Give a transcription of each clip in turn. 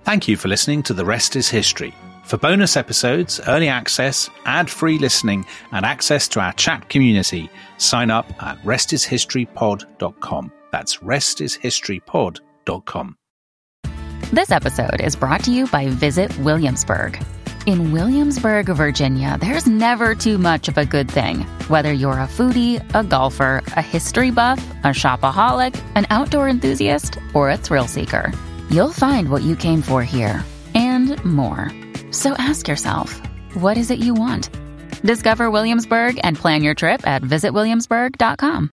Thank you for listening to The Rest is History. For bonus episodes, early access, ad-free listening, and access to our chat community, sign up at restishistorypod.com. That's restishistorypod.com. This episode is brought to you by Visit Williamsburg. In Williamsburg, Virginia, there's never too much of a good thing. Whether you're a foodie, a golfer, a history buff, a shopaholic, an outdoor enthusiast, or a thrill seeker, you'll find what you came for here and more. So ask yourself, what is it you want? Discover Williamsburg and plan your trip at visitwilliamsburg.com.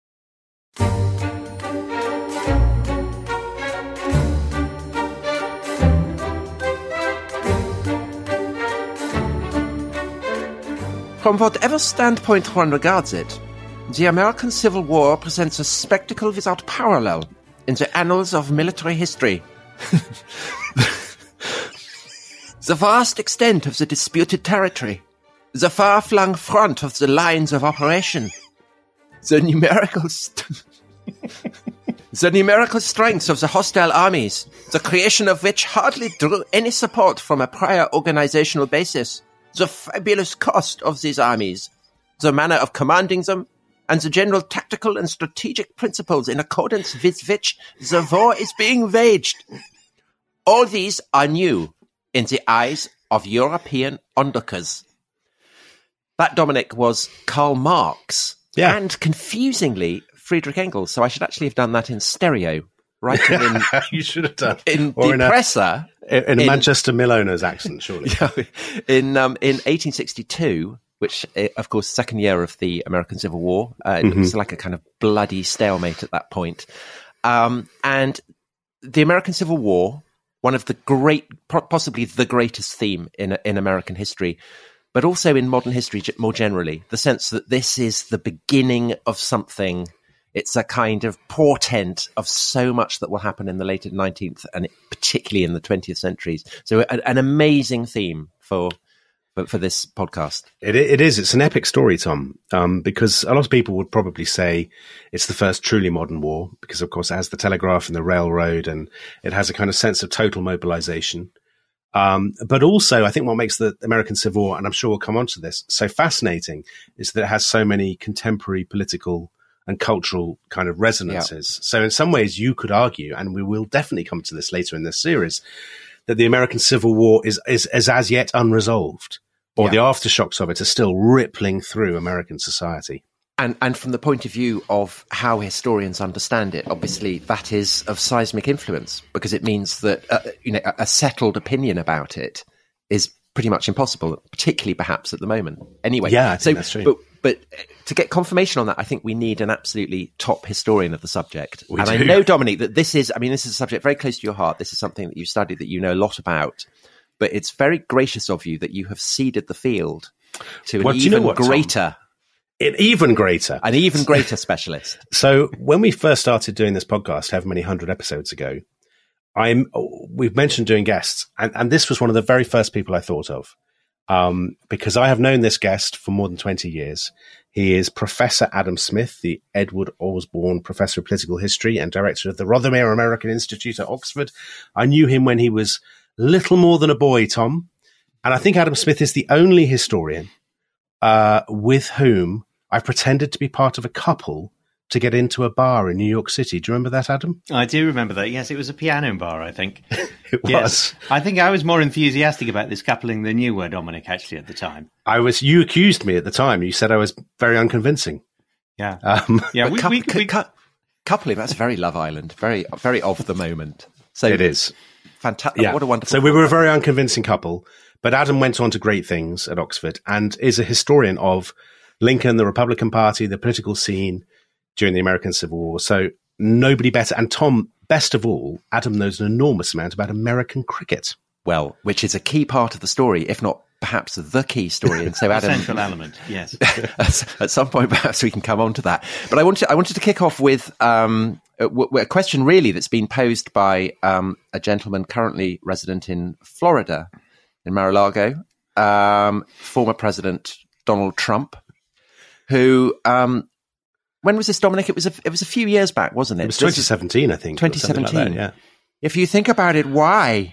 From whatever standpoint one regards it, the American Civil War presents a spectacle without parallel in the annals of military history. The vast extent of the disputed territory, the far-flung front of the lines of operation, the numerical strengths of the hostile armies, the creation of which hardly drew any support from a prior organizational basis, the fabulous cost of these armies, the manner of commanding them, and the general tactical and strategic principles in accordance with which the war is being waged. All these are new in the eyes of European onlookers. That, Dominic, was Karl Marx and, confusingly, Friedrich Engels. So I should actually have done that in stereo. Writing in, you should have done. In Depressor. In a Manchester mill owner's accent, surely. Yeah, in 1862, which, of course, second year of the American Civil War. It was like a kind of bloody stalemate at that point. And the American Civil War, one of the possibly the greatest theme in American history, but also in modern history more generally, the sense that this is the beginning of something. It's a kind of portent of so much that will happen in the later 19th and particularly in the 20th centuries. So an amazing theme for this podcast. It is. It's an epic story, Tom, because a lot of people would probably say it's the first truly modern war because, of course, it has the telegraph and the railroad and it has a kind of sense of total mobilization. But also, I think what makes the American Civil War, and I'm sure we'll come on to this, so fascinating is that it has so many contemporary political and cultural kind of resonances. Yeah. So in some ways, you could argue, and we will definitely come to this later in this series, that the American Civil War is as yet unresolved. Or the aftershocks of it are still rippling through American society. And from the point of view of how historians understand it, obviously that is of seismic influence because it means that a settled opinion about it is pretty much impossible, particularly perhaps at the moment. Anyway, I think that's true. But to get confirmation on that, I think we need an absolutely top historian of the subject. I know, Dominic, that this is a subject very close to your heart. This is something that you studied, that you know a lot about. But it's very gracious of you that you have ceded the field to an even greater specialist. So when we first started doing this podcast, however many hundred episodes ago, we've mentioned doing guests, and this was one of the very first people I thought of, because I have known this guest for more than 20 years. He is Professor Adam Smith, the Edward Osborne Professor of Political History and Director of the Rothermere American Institute at Oxford. I knew him when he was little more than a boy, Tom. And I think Adam Smith is the only historian with whom I've pretended to be part of a couple to get into a bar in New York City. Do you remember that, Adam? I do remember that. Yes, it was a piano bar, I think. It was. Yes. I think I was more enthusiastic about this coupling than you were, Dominic, actually, at the time. You accused me at the time. You said I was very unconvincing. Yeah. Coupling, that's very Love Island. Very, very of the moment. So it is. Fantastic. Yeah. What a wonderful. So we were a very unconvincing couple, but Adam went on to great things at Oxford and is a historian of Lincoln, the Republican Party, the political scene during the American Civil War. So nobody better. And Tom, best of all, Adam knows an enormous amount about American cricket. Well, which is a key part of the story, if not perhaps the key story. And so Adam, central element, yes. At some point, perhaps we can come on to that. But I wanted to kick off with a question really that's been posed by a gentleman currently resident in Florida, in Mar-a-Lago, former President Donald Trump, who, when was this, Dominic? It was a few years back, wasn't it? It was 2017, I think. 2017. Like that, yeah. If you think about it, why?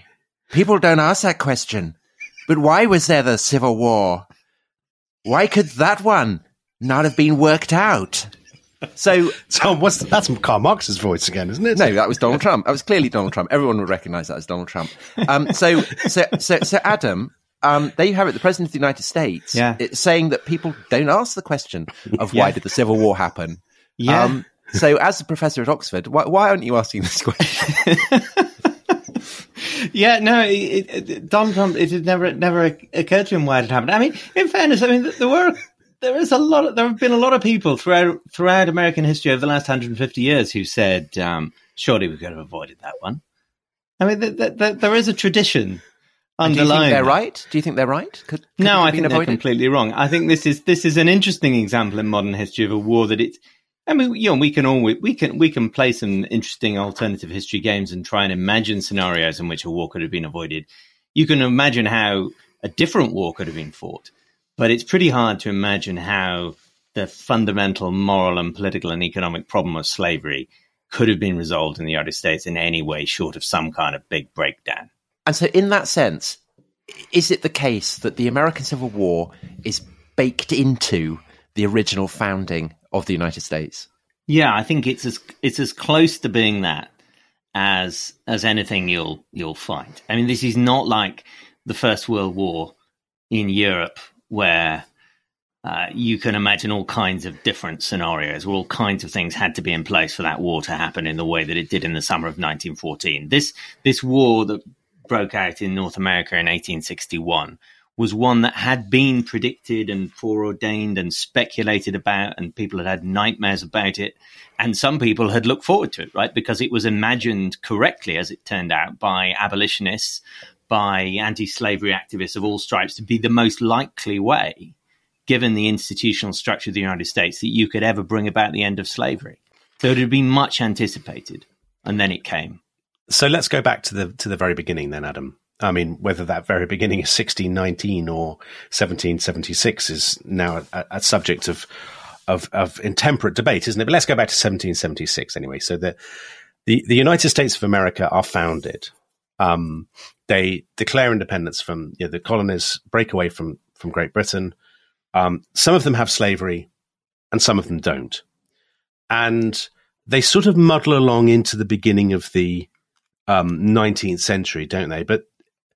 People don't ask that question. But why was there the Civil War? Why could that one not have been worked out? So, Tom, that's Karl Marx's voice again, isn't it? No, that was Donald Trump. That was clearly Donald Trump. Everyone would recognize that as Donald Trump. So Adam, there you have it. The President of the United States it's saying that people don't ask the question of why did the Civil War happen. Yeah. So as a professor at Oxford, why aren't you asking this question? Yeah, no, Donald Trump, it had never occurred to him why it had happened. I mean, in fairness, there have been a lot of people throughout American history over the last 150 years who said, surely we could have avoided that one. I mean, there is a tradition underlying. Do you think they're right? Do you think they're right? No, I think they're completely wrong. I think this is an interesting example in modern history of a war that it's. I mean, we can play some interesting alternative history games and try and imagine scenarios in which a war could have been avoided. You can imagine how a different war could have been fought, but it's pretty hard to imagine how the fundamental moral and political and economic problem of slavery could have been resolved in the United States in any way short of some kind of big breakdown. And so in that sense, is it the case that the American Civil War is baked into the original founding of the United States? Yeah, I think it's as close to being that as anything you'll find. I mean, this is not like the First World War in Europe where you can imagine all kinds of different scenarios where all kinds of things had to be in place for that war to happen in the way that it did in the summer of 1914. This war that broke out in North America in 1861 was one that had been predicted and foreordained and speculated about, and people had nightmares about it. And some people had looked forward to it, right? Because it was imagined correctly, as it turned out, by abolitionists, by anti-slavery activists of all stripes, to be the most likely way, given the institutional structure of the United States, that you could ever bring about the end of slavery. So it had been much anticipated, and then it came. So let's go back to the very beginning then, Adam. I mean, whether that very beginning is 1619 or 1776 is now a subject of intemperate debate, isn't it? But let's go back to 1776 anyway. So the United States of America are founded. They declare independence from the colonies, break away from Great Britain. Some of them have slavery and some of them don't. And they sort of muddle along into the beginning of the 19th century, don't they? But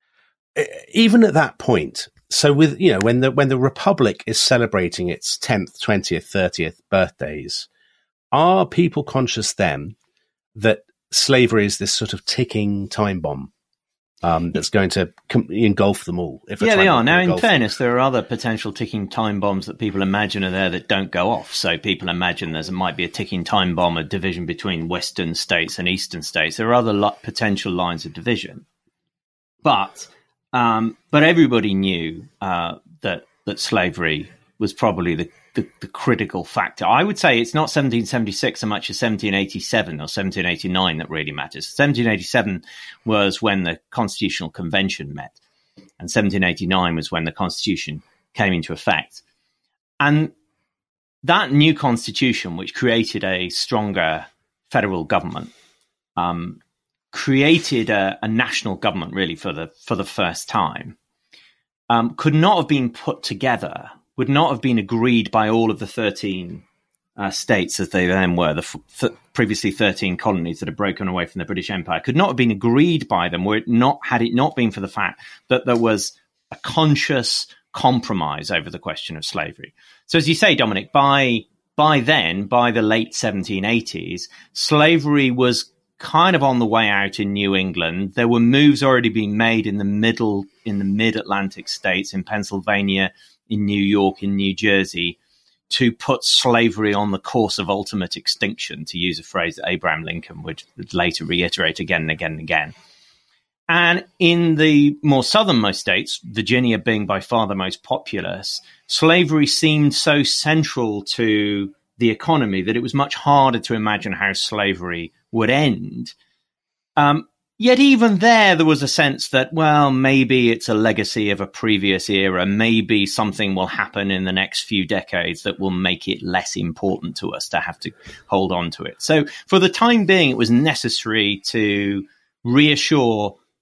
even at that point, so with when the Republic is celebrating its 10th, 20th, 30th birthdays, are people conscious then that slavery is this sort of ticking time bomb that's going to engulf them all? Yeah, they are. Now, in fairness, there are other potential ticking time bombs that people imagine are there that don't go off. So people imagine there might be a ticking time bomb, a division between Western states and Eastern states. There are other potential lines of division, but everybody knew that slavery was probably the critical factor. I would say it's not 1776 so much as 1787 or 1789 that really matters. 1787 was when the Constitutional Convention met, and 1789 was when the Constitution came into effect. And that new Constitution, which created a stronger federal government, created a national government really for the first time, could not have been put together, would not have been agreed by all of the 13 states as they then were, the previously 13 colonies that had broken away from the British Empire, could not have been agreed by them had it not been for the fact that there was a conscious compromise over the question of slavery. So as you say, Dominic, by the late 1780s, slavery was kind of on the way out in New England. There were moves already being made in the mid-Atlantic states, in Pennsylvania, in New York, in New Jersey, to put slavery on the course of ultimate extinction, to use a phrase that Abraham Lincoln would later reiterate again and again and again. And in the more southernmost states, Virginia being by far the most populous, slavery seemed so central to the economy that it was much harder to imagine how slavery would end. Yet even there was a sense that, well, maybe it's a legacy of a previous era. Maybe something will happen in the next few decades that will make it less important to us to have to hold on to it. So for the time being, it was necessary to reassure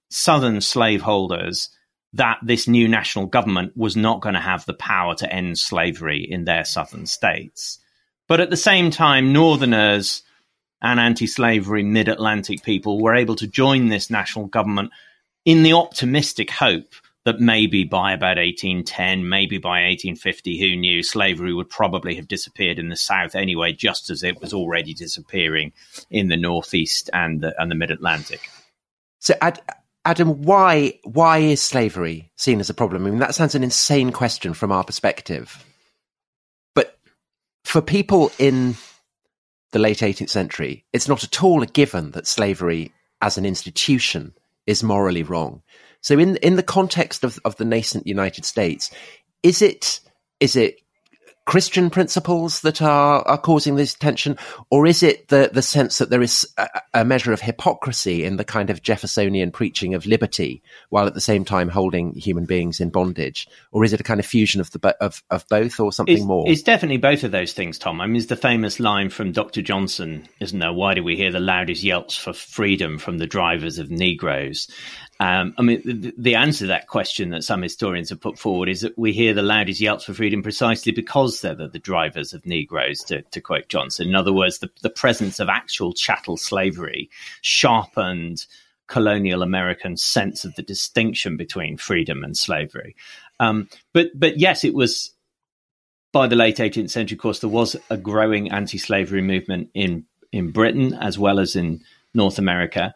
Southern slaveholders that this new national government was not going to have the power to end slavery in their southern states. But at the same time, Northerners and anti-slavery mid-Atlantic people were able to join this national government in the optimistic hope that maybe by about 1810, maybe by 1850, who knew, slavery would probably have disappeared in the South anyway, just as it was already disappearing in the Northeast and the mid-Atlantic. So, Adam, why is slavery seen as a problem? I mean, that sounds an insane question from our perspective. But for people in the late 18th century, it's not at all a given that slavery as an institution is morally wrong. So in the context of the nascent United States, is it Christian principles that are causing this tension, or is it the sense that there is a measure of hypocrisy in the kind of Jeffersonian preaching of liberty, while at the same time holding human beings in bondage? Or is it a kind of fusion of both, or something more? It's definitely both of those things, Tom. I mean, it's the famous line from Dr. Johnson, isn't there? Why do we hear the loudest yelps for freedom from the drivers of Negroes? I mean, the answer to that question that some historians have put forward is that we hear the loudest yelps for freedom precisely because they're the drivers of Negroes, to quote Johnson. In other words, the presence of actual chattel slavery sharpened colonial American sense of the distinction between freedom and slavery. But yes, it was by the late 18th century, of course, there was a growing anti-slavery movement in Britain as well as in North America.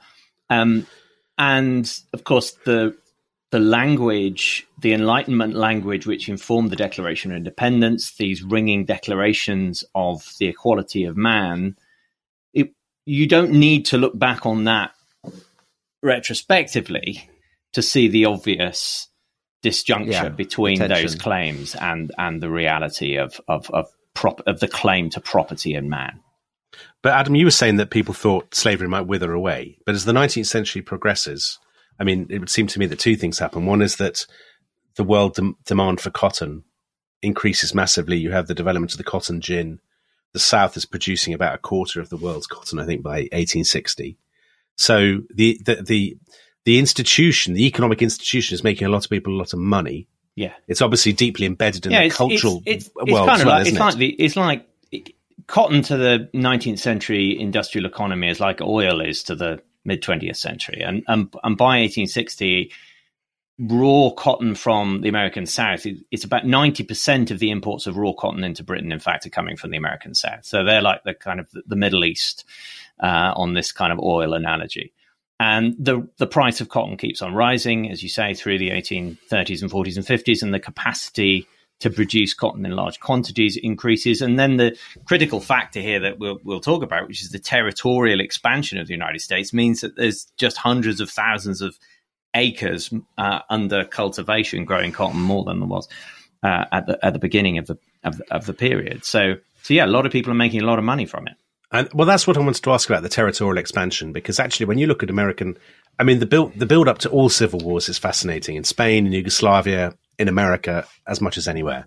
And of course, the language, the Enlightenment language, which informed the Declaration of Independence, these ringing declarations of the equality of man, you don't need to look back on that retrospectively to see the obvious disjuncture between those claims and the reality of the claim to property in man. But Adam, you were saying that people thought slavery might wither away. But as the 19th century progresses, I mean, it would seem to me that two things happen. One is that the world demand for cotton increases massively. You have the development of the cotton gin. The South is producing about a quarter of the world's cotton, I think, by 1860. So the institution, the economic institution, is making a lot of people a lot of money. Yeah, it's obviously deeply embedded in the cultural world. Kind of well, it's like cotton to the 19th century industrial economy is like oil is to the mid 20th century, and by 1860, raw cotton from the American South, it's about 90% of the imports of raw cotton into Britain, in fact, are coming from the American South. So they're like the kind of the Middle East on this kind of oil analogy. And the price of cotton keeps on rising, as you say, through the 1830s and 40s and 50s, and the capacity to produce cotton in large quantities increases. And then the critical factor here that we'll talk about, which is the territorial expansion of the United States, means that there's just hundreds of thousands of acres under cultivation growing cotton, more than there was at the beginning of the period. So yeah, a lot of people are making a lot of money from it. And well, that's what I wanted to ask about, the territorial expansion, because actually, when you look at American, I mean, the build up to all civil wars is fascinating in Spain, in Yugoslavia, in America, as much as anywhere.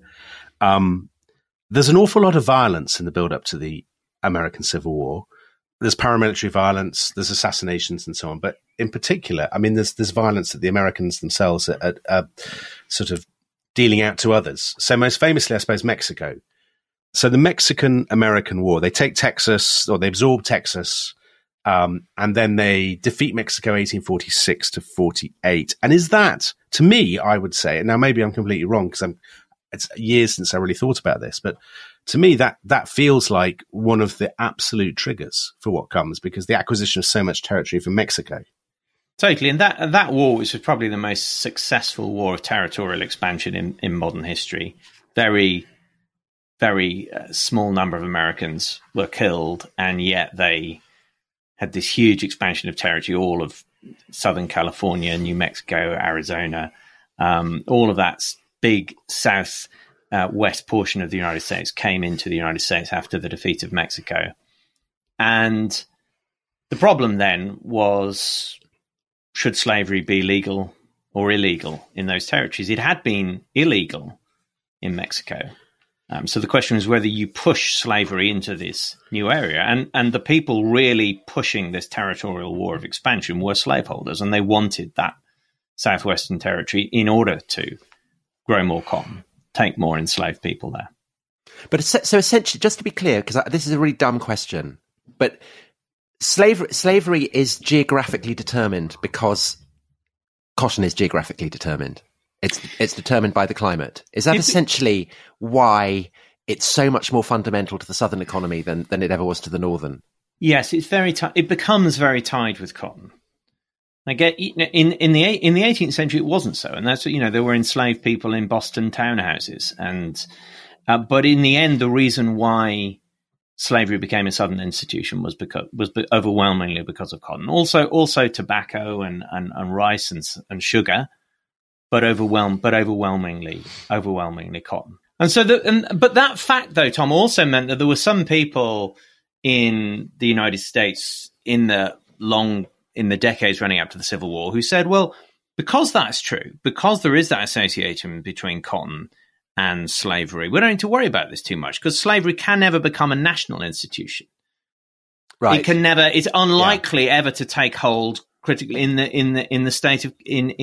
There's an awful lot of violence in the build up to the American Civil War. There's paramilitary violence, there's assassinations, and so on. But in particular, I mean, there's violence that the Americans themselves are sort of dealing out to others. So most famously, I suppose, Mexico. So the Mexican-American War, they take Texas, or they absorb Texas, and then they defeat Mexico 1846 to 48. And is that, to me, I would say, and now maybe I'm completely wrong because it's years since I really thought about this, but to me that feels like one of the absolute triggers for what comes, because the acquisition of so much territory from Mexico. Totally, and that war, which was probably the most successful war of territorial expansion in modern history, very small number of Americans were killed, and yet they had this huge expansion of territory, all of Southern California, New Mexico, Arizona, all of that big west portion of the United States came into the United States after the defeat of Mexico. And the problem then was, should slavery be legal or illegal in those territories? It had been illegal in Mexico. So the question is whether you push slavery into this new area. And the people really pushing this territorial war of expansion were slaveholders, and they wanted that southwestern territory in order to grow more cotton, take more enslaved people there. But so essentially, just to be clear, because this is a really dumb question, but slavery is geographically determined because cotton is geographically determined. It's determined by the climate. Is that essentially why it's so much more fundamental to the southern economy than it ever was to the northern? Yes, it's very. It becomes very tied with cotton. I get in the 18th century it wasn't so, and that's there were enslaved people in Boston townhouses, and but in the end the reason why slavery became a southern institution was overwhelmingly because of cotton. Also tobacco and rice and sugar. But overwhelmingly cotton. And so, but that fact, though, Tom, also meant that there were some people in the United States in the decades running up to the Civil War who said, well, because that's true, because there is that association between cotton and slavery, we don't need to worry about this too much because slavery can never become a national institution. Right. It can never. It's unlikely ever to take hold critically in the state of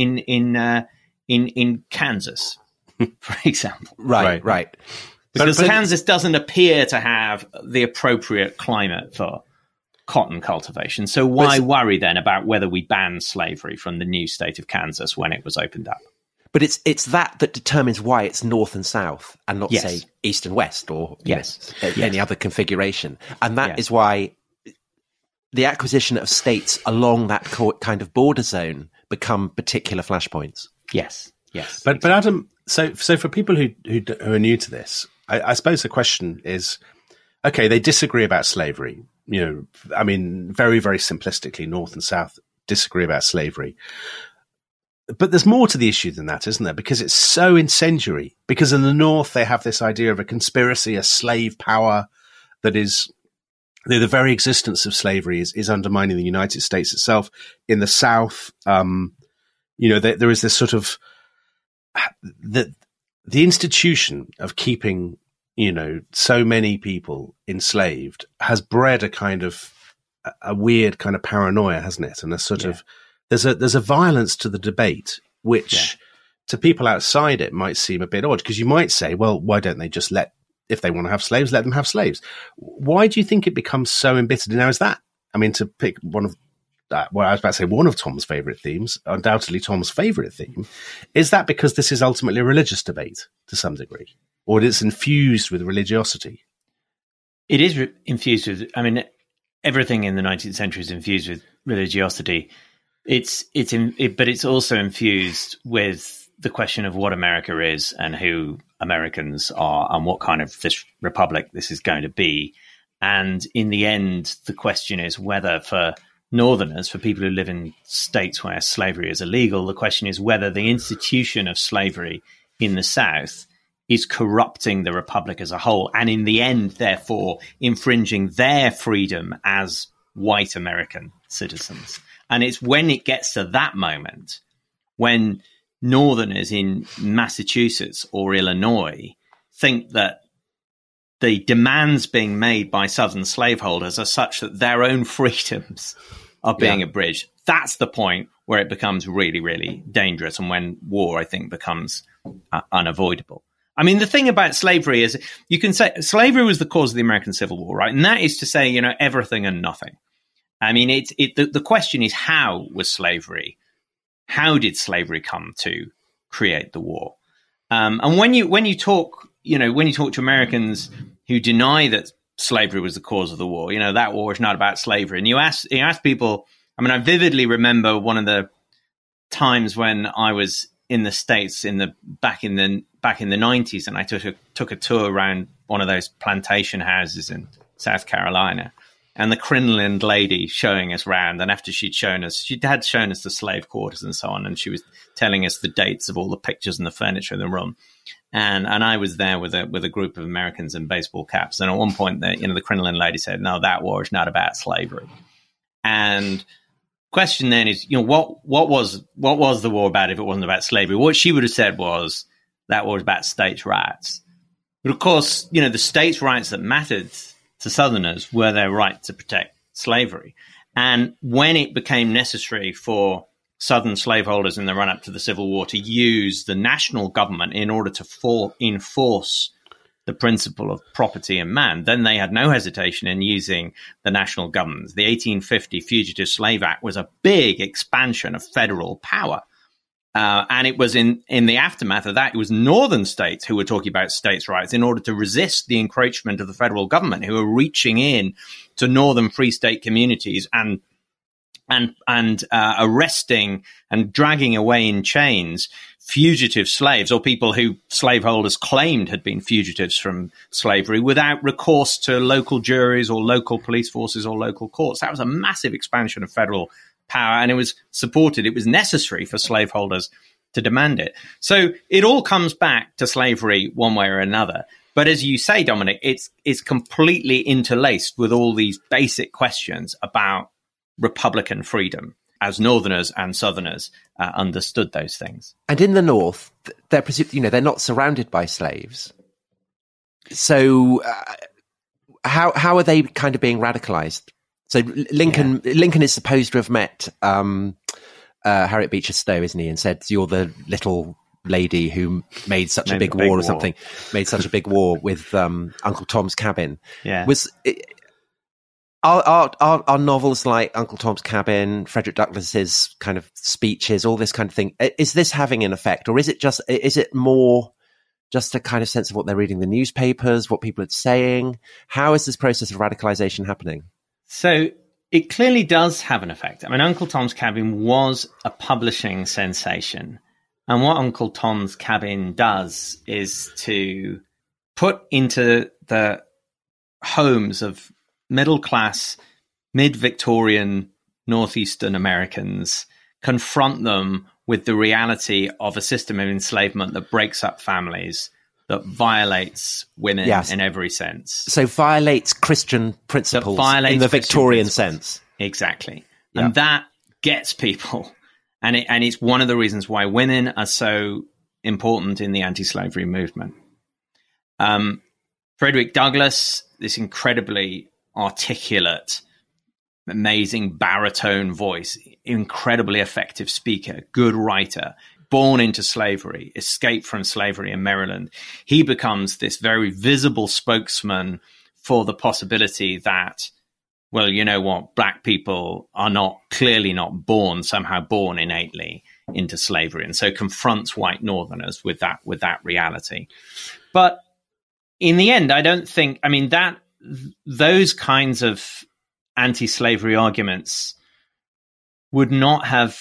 in Kansas, for example. Right. Because Kansas doesn't appear to have the appropriate climate for cotton cultivation. So why worry then about whether we ban slavery from the new state of Kansas when it was opened up? But it's that determines why it's north and south and not, say, east and west or any other configuration. And that is why the acquisition of states along that kind of border zone become particular flashpoints. Yes. But Adam, so for people who are new to this, I suppose the question is, okay, they disagree about slavery. I mean, very, very simplistically, North and South disagree about slavery. But there's more to the issue than that, isn't there? Because it's so incendiary. Because in the North, they have this idea of a conspiracy, a slave power that is the very existence of slavery is undermining the United States itself. In the South, there is this sort of the institution of keeping, so many people enslaved has bred a kind of a weird kind of paranoia, hasn't it? And a sort of there's a violence to the debate, which to people outside it might seem a bit odd because you might say, well, why don't they just if they want to have slaves, let them have slaves? Why do you think it becomes so embittered? Now, is that, to pick one of I was about to say one of Tom's favourite themes, undoubtedly Tom's favourite theme, is that because this is ultimately a religious debate to some degree, or it's infused with religiosity? It is infused with, everything in the 19th century is infused with religiosity. But it's also infused with the question of what America is and who Americans are and what kind of this republic this is going to be. And in the end, the question is whether for Northerners, for people who live in states where slavery is illegal, the question is whether the institution of slavery in the South is corrupting the republic as a whole, and in the end, therefore, infringing their freedom as white American citizens. And it's when it gets to that moment, when Northerners in Massachusetts or Illinois think that the demands being made by Southern slaveholders are such that their own freedoms are being abridged. That's the point where it becomes really, really dangerous, and when war, I think, becomes unavoidable. The thing about slavery is you can say slavery was the cause of the American Civil War, right? And that is to say, everything and nothing. The question is, how was slavery? How did slavery come to create the war? And when you talk to Americans who deny that slavery was the cause of the war, that war is not about slavery. And you ask people. I vividly remember one of the times when I was in the States back in the 90s, and I took a tour around one of those plantation houses in South Carolina. And the Crinland lady showing us round, and after she had shown us the slave quarters and so on, and she was telling us the dates of all the pictures and the furniture in the room. And I was there with a group of Americans in baseball caps. And at one point, the Crinland lady said, "No, that war is not about slavery." And the question then is, what was the war about if it wasn't about slavery? What she would have said was that war was about states' rights. But of course, the states' rights that mattered to Southerners were their right to protect slavery. And when it became necessary for Southern slaveholders in the run-up to the Civil War to use the national government in order to enforce the principle of property and man, then they had no hesitation in using the national government. The 1850 Fugitive Slave Act was a big expansion of federal power. And it was in the aftermath of that, it was northern states who were talking about states' rights in order to resist the encroachment of the federal government, who were reaching in to northern free state communities and arresting and dragging away in chains fugitive slaves, or people who slaveholders claimed had been fugitives from slavery, without recourse to local juries or local police forces or local courts. That was a massive expansion of federal power, and it was supported. It was necessary for slaveholders to demand it. So it all comes back to slavery one way or another. But as you say, Dominic, it's completely interlaced with all these basic questions about Republican freedom, as Northerners and Southerners understood those things. And in the North, they're not surrounded by slaves. So how are they kind of being radicalized? So Lincoln is supposed to have met Harriet Beecher Stowe, isn't he, and said, "You're the little lady who made such a big war or something, made such a big war with Uncle Tom's Cabin." Yeah. Are novels like Uncle Tom's Cabin, Frederick Douglass's kind of speeches, all this kind of thing, is this having an effect, or is it more just a kind of sense of what they're reading, the newspapers, what people are saying? How is this process of radicalization happening? So it clearly does have an effect. I mean, Uncle Tom's Cabin was a publishing sensation. And what Uncle Tom's Cabin does is to put into the homes of middle-class, mid-Victorian, northeastern Americans, confront them with the reality of a system of enslavement that breaks up families, that violates women in every sense. So violates Christian principles in the Victorian sense. Exactly. Yeah. And that gets people. And it's one of the reasons why women are so important in the anti-slavery movement. Frederick Douglass, this incredibly articulate, amazing baritone voice, incredibly effective speaker, good writer, born into slavery, escaped from slavery in Maryland. He becomes this very visible spokesman for the possibility that, well, you know what, black people are clearly not somehow born innately into slavery, and so confronts white Northerners with that reality. But in the end, I don't think, that those kinds of anti-slavery arguments would not have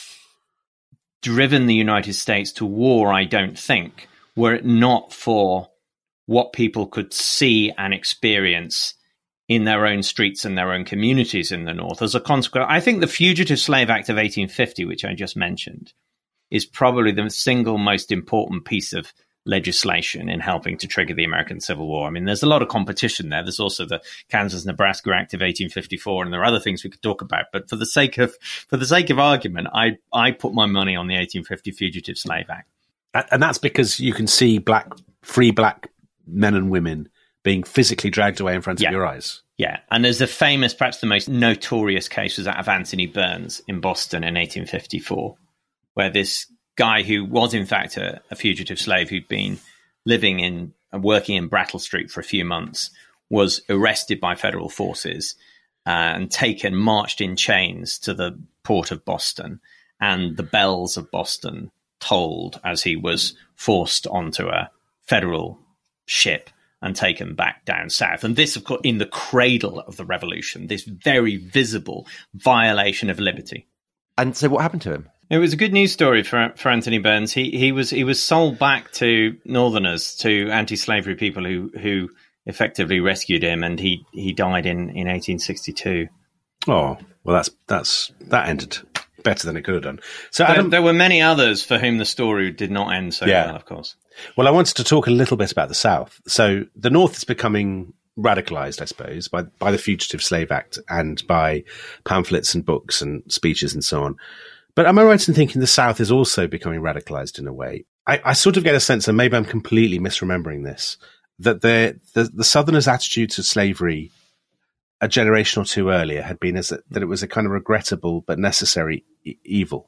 driven the United States to war, I don't think, were it not for what people could see and experience in their own streets and their own communities in the North. As a consequence, I think the Fugitive Slave Act of 1850, which I just mentioned, is probably the single most important piece of legislation in helping to trigger the American Civil War. I mean, there's a lot of competition there. There's also the Kansas-Nebraska Act of 1854, and there are other things we could talk about. But for the sake of argument, I put my money on the 1850 Fugitive Slave Act. And that's because you can see free black men and women being physically dragged away in front of your eyes. Yeah, and there's a famous, perhaps the most notorious case was that of Anthony Burns in Boston in 1854, where this guy who was in fact a fugitive slave who'd been working in Brattle Street for a few months was arrested by federal forces and marched in chains to the port of Boston, and the bells of Boston tolled as he was forced onto a federal ship and taken back down south. And this, of course, in the cradle of the revolution, this very visible violation of liberty. And so what happened to him? It was a good news story for Anthony Burns. He was sold back to Northerners, to anti-slavery people who effectively rescued him, and he died in 1862. Oh, well, that ended better than it could have done. So there were many others for whom the story did not end so well, of course. Well, I wanted to talk a little bit about the South. So the North is becoming radicalized, I suppose, by the Fugitive Slave Act and by pamphlets and books and speeches and so on. But am I right in thinking the South is also becoming radicalized in a way? I sort of get a sense, and maybe I'm completely misremembering this, that the Southerners' attitude to slavery a generation or two earlier had been that it was a kind of regrettable but necessary evil.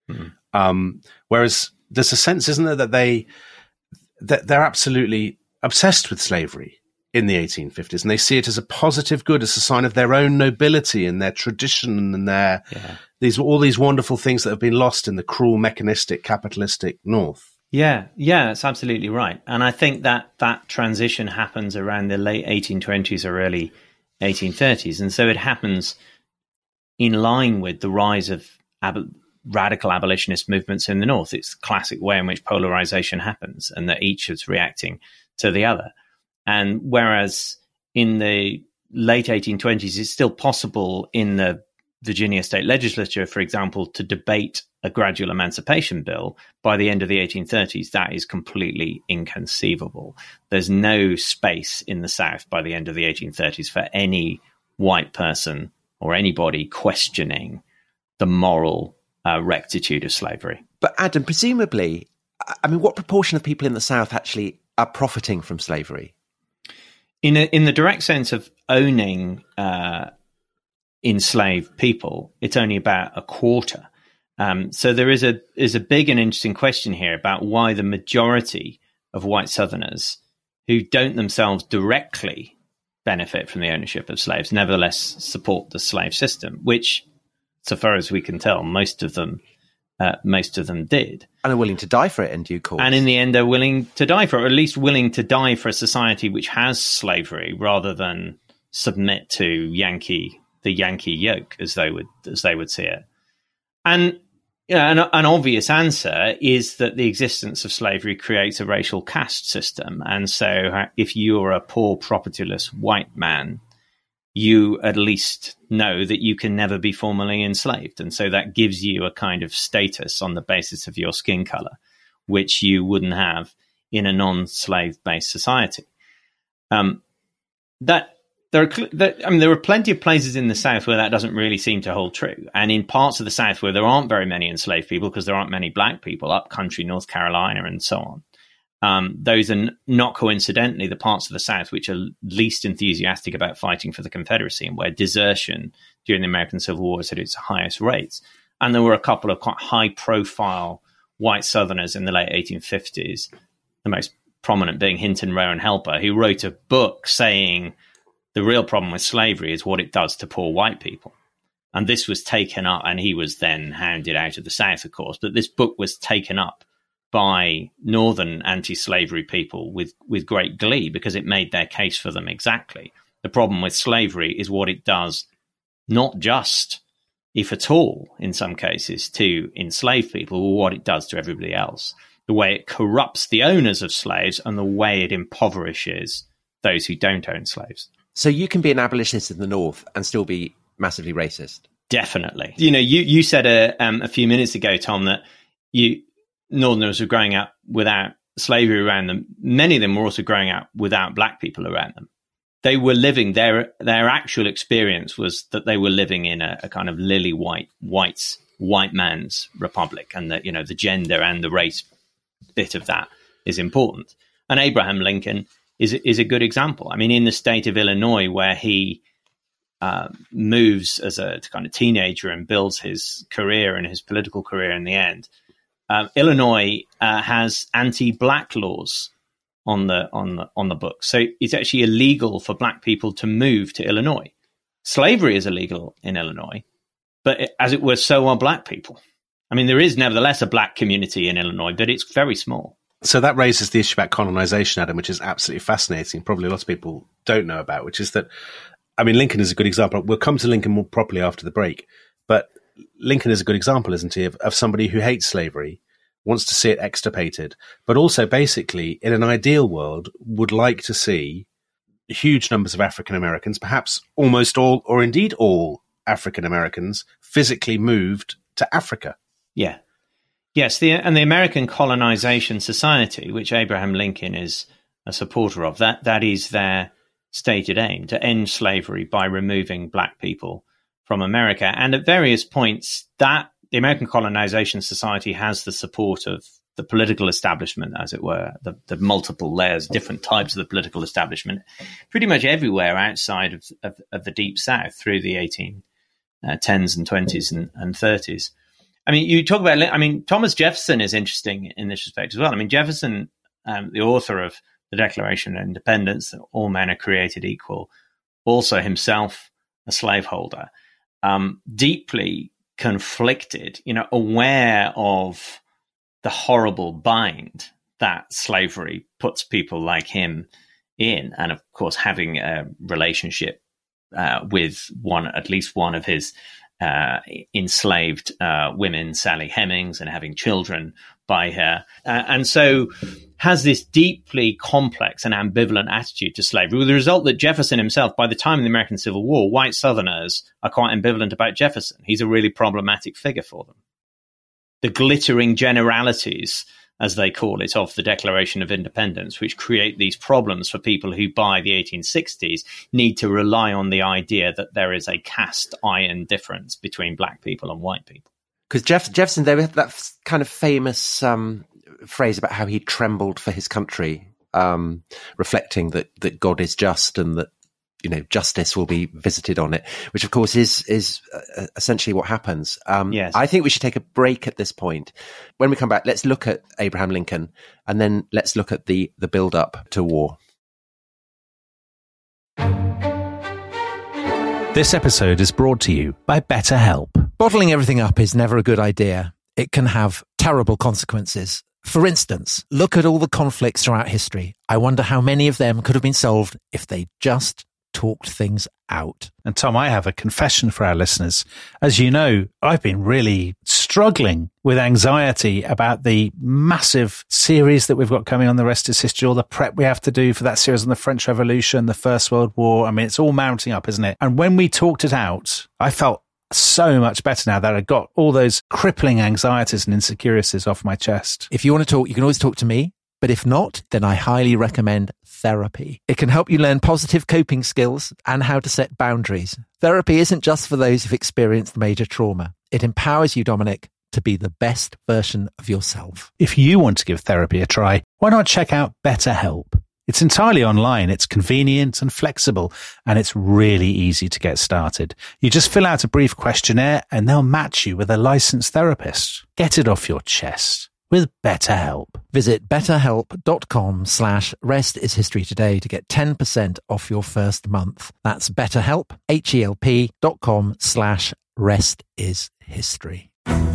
Whereas there's a sense, isn't there, that they're absolutely obsessed with slavery in the 1850s, and they see it as a positive good, as a sign of their own nobility and their tradition and their all these wonderful things that have been lost in the cruel, mechanistic, capitalistic North. Yeah, that's absolutely right. And I think that transition happens around the late 1820s or early 1830s. And so it happens in line with the rise of radical abolitionist movements in the North. It's the classic way in which polarization happens, and that each is reacting to the other. And whereas in the late 1820s, it's still possible in the Virginia state legislature, for example, to debate a gradual emancipation bill, by the end of the 1830s, that is completely inconceivable. There's no space in the South by the end of the 1830s for any white person or anybody questioning the moral rectitude of slavery. But Adam, presumably, I mean, what proportion of people in the South actually are profiting from slavery? In the direct sense of owning enslaved people, it's only about a quarter. So there is a big and interesting question here about why the majority of white Southerners who don't themselves directly benefit from the ownership of slaves nevertheless support the slave system, which, so far as we can tell, most of them did. And are willing to die for it in due course. And in the end, they're willing to die for it, or at least willing to die for a society which has slavery rather than submit to the Yankee yoke, as they would see it. And an obvious answer is that the existence of slavery creates a racial caste system. And so if you're a poor, propertyless white man, you at least know that you can never be formally enslaved. And so that gives you a kind of status on the basis of your skin color, which you wouldn't have in a non-slave-based society. There are plenty of places in the South where that doesn't really seem to hold true. And in parts of the South where there aren't very many enslaved people because there aren't many black people, upcountry, North Carolina, and so on. Those are not coincidentally the parts of the South which are least enthusiastic about fighting for the Confederacy, and where desertion during the American Civil War is at its highest rates. And there were a couple of quite high-profile white Southerners in the late 1850s, the most prominent being Hinton Rowan Helper, who wrote a book saying the real problem with slavery is what it does to poor white people. And this was taken up, and he was then hounded out of the South, of course, but this book was taken up by Northern anti-slavery people with great glee because it made their case for them exactly. The problem with slavery is what it does, not just, if at all, in some cases, to enslave people, or what it does to everybody else. The way it corrupts the owners of slaves and the way it impoverishes those who don't own slaves. So you can be an abolitionist in the North and still be massively racist? Definitely. You said a few minutes ago, Tom, that Northerners were growing up without slavery around them. Many of them were also growing up without black people around them. They were living, their actual experience was that they were living in a kind of lily white man's republic, and that, the gender and the race bit of that is important. And Abraham Lincoln is a good example. I mean, in the state of Illinois, where he moves as a kind of teenager and builds his career and his political career in the end, Illinois has anti-black laws on the books. So it's actually illegal for black people to move to Illinois. Slavery is illegal in Illinois, but as it were, so are black people. I mean, there is nevertheless a black community in Illinois, but it's very small. So that raises the issue about colonization, Adam, which is absolutely fascinating. Probably lots of people don't know about, which is that, I mean, Lincoln is a good example. We'll come to Lincoln more properly after the break, but Lincoln is a good example, isn't he, of somebody who hates slavery, wants to see it extirpated, but also basically, in an ideal world, would like to see huge numbers of African Americans, perhaps almost all, or indeed all African Americans, physically moved to Africa. Yeah. Yes, the American Colonization Society, which Abraham Lincoln is a supporter of, that is their stated aim, to end slavery by removing black people from America. And at various points, that the American Colonization Society has the support of the political establishment, as it were, the multiple layers, different types of the political establishment, pretty much everywhere outside of the Deep South through the 1810s and 20s and 30s. I mean, you talk about, Thomas Jefferson is interesting in this respect as well. I mean, Jefferson, the author of the Declaration of Independence, that all men are created equal, also himself a slaveholder, deeply conflicted, aware of the horrible bind that slavery puts people like him in, and of course having a relationship with at least one of his enslaved women, Sally Hemings, and having children by her, and so has this deeply complex and ambivalent attitude to slavery, with the result that Jefferson himself, by the time of the American Civil War, white Southerners are quite ambivalent about Jefferson. He's a really problematic figure for them. The glittering generalities, as they call it, of the Declaration of Independence, which create these problems for people who, by the 1860s, need to rely on the idea that there is a cast iron difference between black people and white people. Because Jefferson, there was that kind of famous phrase about how he trembled for his country, reflecting that God is just and that justice will be visited on it, which of course is essentially what happens. Yes. I think we should take a break at this point. When we come back, let's look at Abraham Lincoln, and then let's look at the build-up to war. This episode is brought to you by BetterHelp. Bottling everything up is never a good idea. It can have terrible consequences. For instance, look at all the conflicts throughout history. I wonder how many of them could have been solved if they just talked things out. And Tom, I have a confession for our listeners. As you know, I've been really struggling with anxiety about the massive series that we've got coming on The Rest is History, all the prep we have to do for that series on the French Revolution, the First World War. I mean, it's all mounting up, isn't it? And when we talked it out, I felt so much better now that I got all those crippling anxieties and insecurities off my chest. If you want to talk, you can always talk to me. But if not, then I highly recommend therapy. It can help you learn positive coping skills and how to set boundaries. Therapy isn't just for those who've experienced major trauma. It empowers you, Dominic, to be the best version of yourself. If you want to give therapy a try, why not check out BetterHelp? It's entirely online, it's convenient and flexible, and it's really easy to get started. You just fill out a brief questionnaire and they'll match you with a licensed therapist. Get it off your chest with BetterHelp. Visit betterhelp.com/restishistory today to get 10% off your first month. That's BetterHelp, HELP.com/restishistory.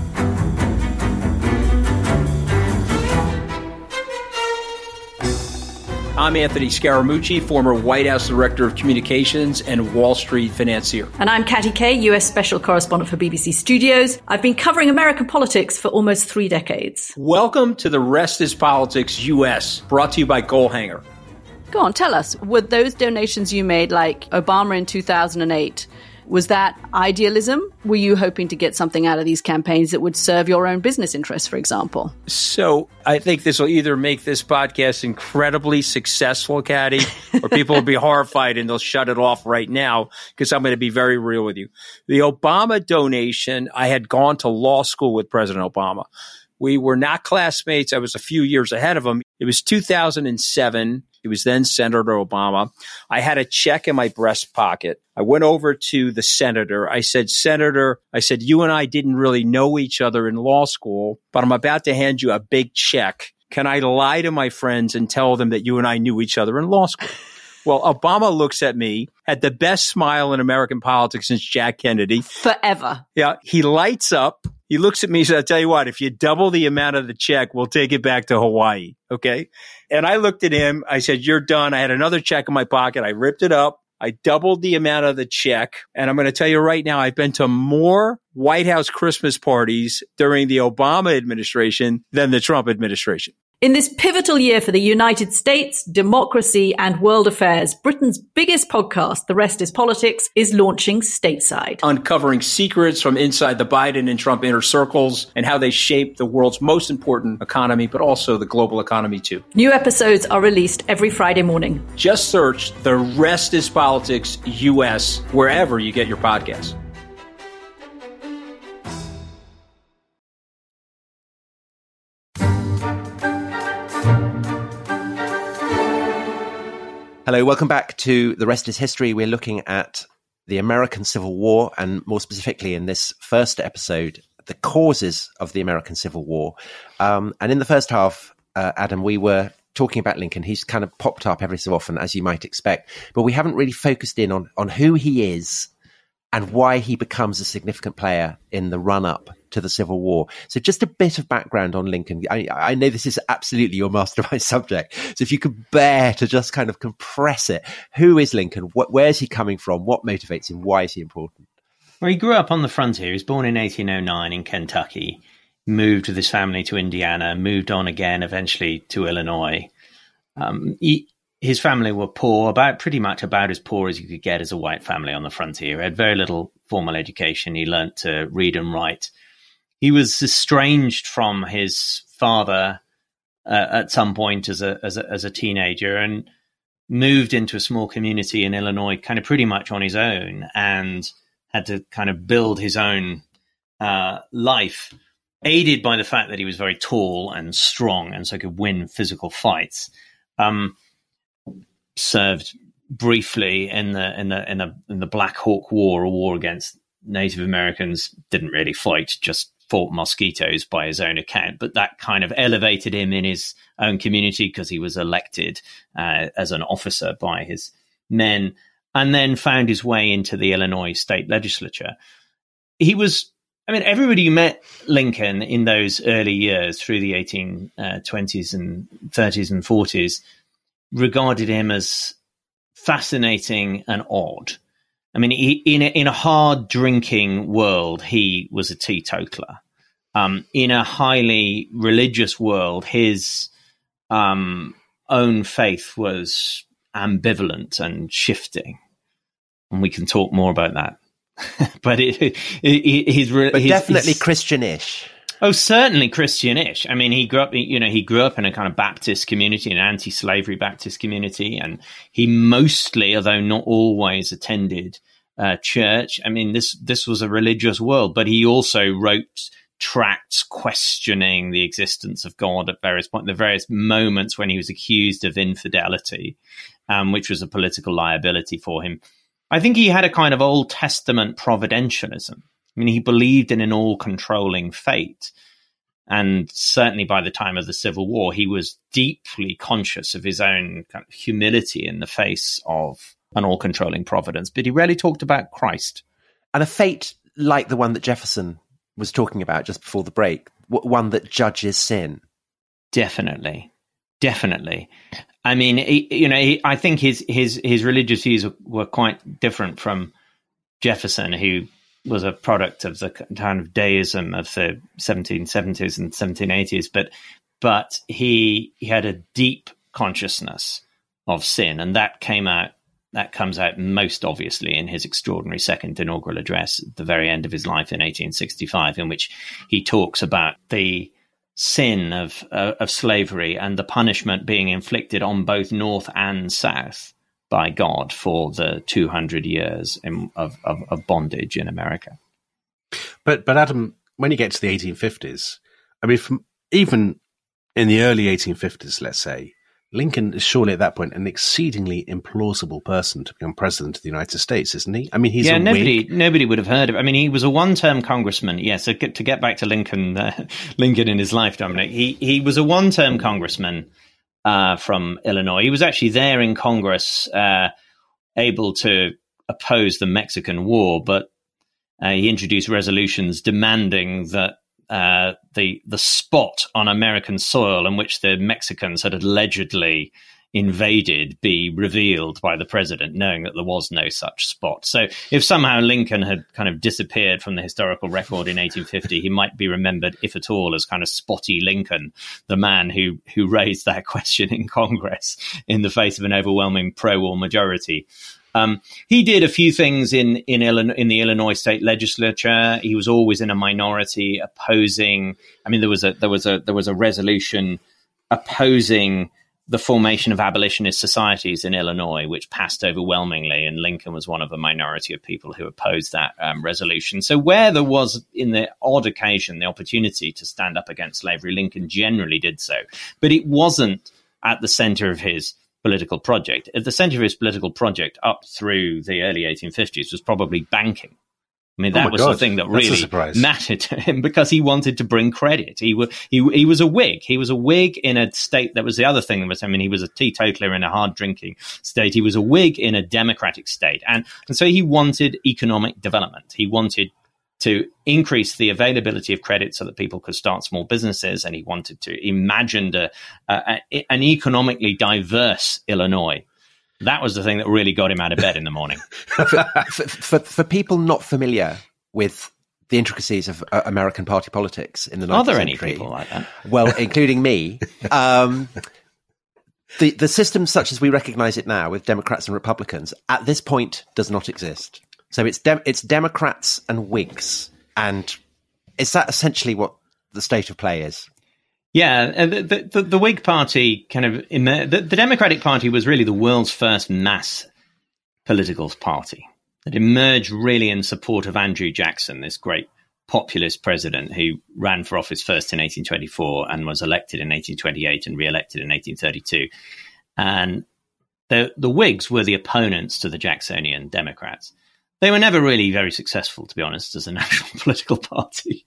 I'm Anthony Scaramucci, former White House Director of Communications and Wall Street financier. And I'm Katty Kay, US Special Correspondent for BBC Studios. I've been covering American politics for almost 3 decades. Welcome to The Rest is Politics US, brought to you by Goalhanger. Go on, tell us, were those donations you made, like Obama in 2008, was that idealism? Were you hoping to get something out of these campaigns that would serve your own business interests, for example? So I think this will either make this podcast incredibly successful, Katty, or people will be horrified and they'll shut it off right now because I'm going to be very real with you. The Obama donation, I had gone to law school with President Obama. We were not classmates. I was a few years ahead of him. It was 2007. It was then Senator Obama. I had a check in my breast pocket. I went over to the senator. I said, Senator, you and I didn't really know each other in law school, but I'm about to hand you a big check. Can I lie to my friends and tell them that you and I knew each other in law school? Well, Obama looks at me, had the best smile in American politics since Jack Kennedy. Forever. Yeah. He lights up. He looks at me and says, I'll tell you what, if you double the amount of the check, we'll take it back to Hawaii. Okay. And I looked at him. I said, you're done. I had another check in my pocket. I ripped it up. I doubled the amount of the check. And I'm going to tell you right now, I've been to more White House Christmas parties during the Obama administration than the Trump administration. In this pivotal year for the United States, democracy, and world affairs, Britain's biggest podcast, The Rest is Politics, is launching stateside. Uncovering secrets from inside the Biden and Trump inner circles and how they shape the world's most important economy, but also the global economy too. New episodes are released every Friday morning. Just search The Rest is Politics US wherever you get your podcasts. Hello, welcome back to The Rest is History. We're looking at the American Civil War, and more specifically in this first episode, the causes of the American Civil War. And in the first half, Adam, we were talking about Lincoln. He's kind of popped up every so often, as you might expect, but we haven't really focused in on who he is and why he becomes a significant player in the run-up to the Civil War. So just a bit of background on Lincoln. I know this is absolutely your mastermind subject, so if you could bear to just kind of compress it. Who is Lincoln? Where's he coming from? What motivates him? Why is he important? Well, he grew up on the frontier. He was born in 1809 in Kentucky, moved with his family to Indiana, moved on again eventually to Illinois. His family were poor, pretty much about as poor as you could get as a white family on the frontier. He had very little formal education. He learnt to read and write. He was estranged from his father at some point as a teenager, and moved into a small community in Illinois kind of pretty much on his own, and had to kind of build his own life, aided by the fact that he was very tall and strong and so could win physical fights. Served briefly in the Black Hawk War, a war against Native Americans. Didn't really fight, just fought mosquitoes by his own account. But that kind of elevated him in his own community because he was elected as an officer by his men, and then found his way into the Illinois state legislature. He was, everybody who met Lincoln in those early years through the 1820s and 30s and 40s regarded him as fascinating and odd. In a hard drinking world, he was a teetotaler. In a highly religious world, his own faith was ambivalent and shifting. And we can talk more about that. But he's definitely Christian-ish. Oh, certainly Christian-ish. He grew up in a kind of Baptist community, an anti-slavery Baptist community, and he mostly, although not always, attended church. This was a religious world, but he also wrote tracts questioning the existence of God at various points, the various moments when he was accused of infidelity, which was a political liability for him. I think he had a kind of Old Testament providentialism. He believed in an all-controlling fate. And certainly by the time of the Civil War, he was deeply conscious of his own kind of humility in the face of an all-controlling providence. But he rarely talked about Christ. And a fate like the one that Jefferson was talking about just before the break, one that judges sin. Definitely. I think his religious views were quite different from Jefferson, who was a product of the kind of deism of the 1770s and 1780s, but he had a deep consciousness of sin, and that comes out most obviously in his extraordinary second inaugural address at the very end of his life in 1865, in which he talks about the sin of slavery and the punishment being inflicted on both North and South by God for the 200 years of bondage in America. But Adam, when you get to the 1850s, from even in the early 1850s, let's say, Lincoln is surely at that point an exceedingly implausible person to become president of the United States, isn't he? He's a Whig. Nobody would have heard of it. He was a one-term congressman. Yeah, so to get back to Lincoln in his life, Dominic, he was a one-term congressman from Illinois. He was actually there in Congress, able to oppose the Mexican War, but he introduced resolutions demanding that the spot on American soil in which the Mexicans had allegedly invaded be revealed by the president, knowing that there was no such spot. So if somehow Lincoln had kind of disappeared from the historical record in 1850, he might be remembered, if at all, as kind of Spotty Lincoln, the man who raised that question in Congress in the face of an overwhelming pro-war majority. He did a few things in the Illinois state legislature. He was always in a minority, opposing. There was a resolution opposing the formation of abolitionist societies in Illinois, which passed overwhelmingly, and Lincoln was one of a minority of people who opposed that resolution. So where there was, in the odd occasion, the opportunity to stand up against slavery, Lincoln generally did so. But it wasn't at the center of his political project. At the center of his political project up through the early 1850s was probably banking. I mean, that was the thing that really mattered to him, because he wanted to bring credit. He was a Whig. He was a Whig in a state that was the other thing. He was a teetotaler in a hard drinking state. He was a Whig in a democratic state. And so he wanted economic development. He wanted to increase the availability of credit so that people could start small businesses. And he wanted to imagine an economically diverse Illinois. That was the thing that really got him out of bed in the morning. For people not familiar with the intricacies of American party politics in the 19th century. Are there any people like that? Well, including me. The system such as we recognize it now with Democrats and Republicans at this point does not exist. So it's Democrats and Whigs. And is that essentially what the state of play is? Yeah, the Whig Party the Democratic Party was really the world's first mass political party that emerged really in support of Andrew Jackson, this great populist president who ran for office first in 1824 and was elected in 1828 and re-elected in 1832. And the Whigs were the opponents to the Jacksonian Democrats. They were never really very successful, to be honest, as a national political party.